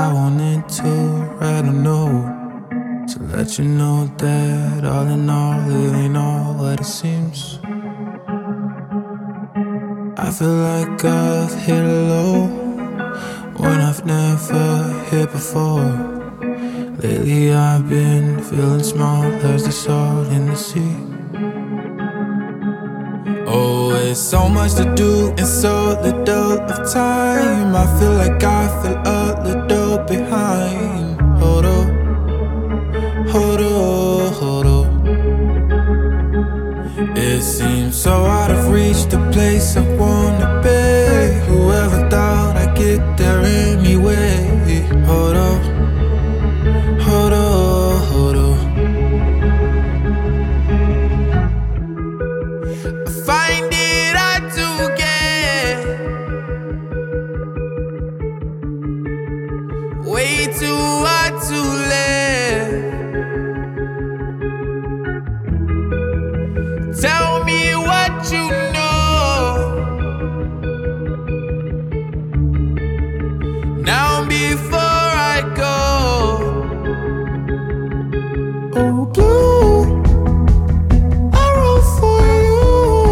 I wanted to write a note to let you know that all in all, it ain't all what it seems. I feel like I've hit a low when I've never hit before. Lately I've been feeling small as the salt in the sea. Oh, it's so much to do in so little of time. I feel like I feel a little behind. Hold up, hold up, hold up. It seems so out of reach, the place I wanna be. Whoever thought I'd get there anyway. Hold up, hold up, hold up. I find it hard to get way too hard to live. Tell me what you know now before I go. Oh, blue, I wrote for you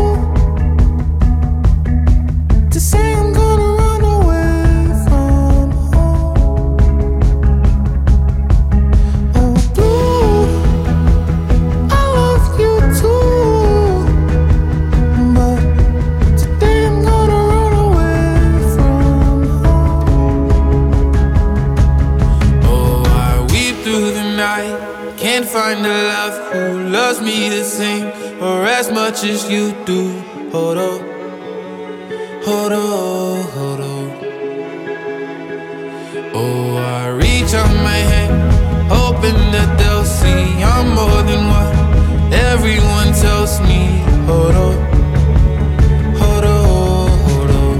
to say I'm gonna run away from home. Oh, blue, I love you too, but today I'm gonna run away from home. Oh, I weep through the night, can't find a love who loves me the same or as much as you do. Hold up, hold up, hold up. Oh, I reach out my hand, hoping that they'll see I'm more than what everyone tells me. Hold up, hold up, hold up.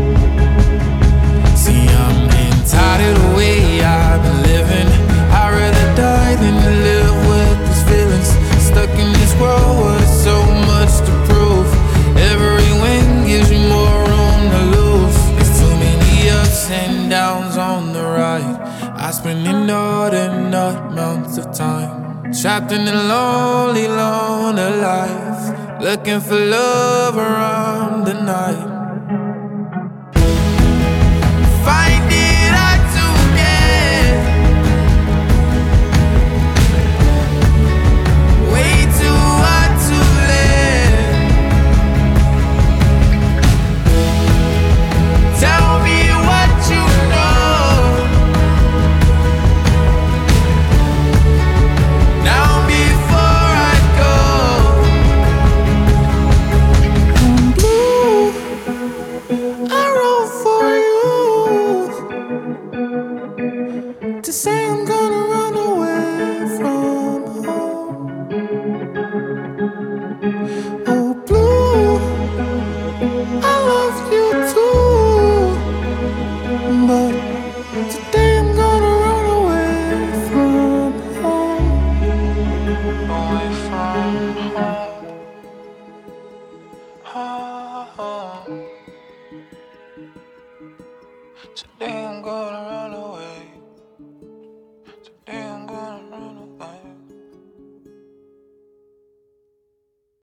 See, I'm getting tired of the way I've been living. I'd rather die than to live with these feelings. Stuck in this world where there's so much to prove. Every win gives you more room to lose. There's too many ups and downs on the ride. I spend inordinate amounts of time trapped in a lonely, lonely life, looking for love around the night. Find it hard to get way too hard to live. Tell me what you know now before I go. I'm blue, I wrote for you to say I'm gonna run away from home. Oh, blue, I love you too, but today I'm gonna run away from home. Away from home. Today I'm gonna run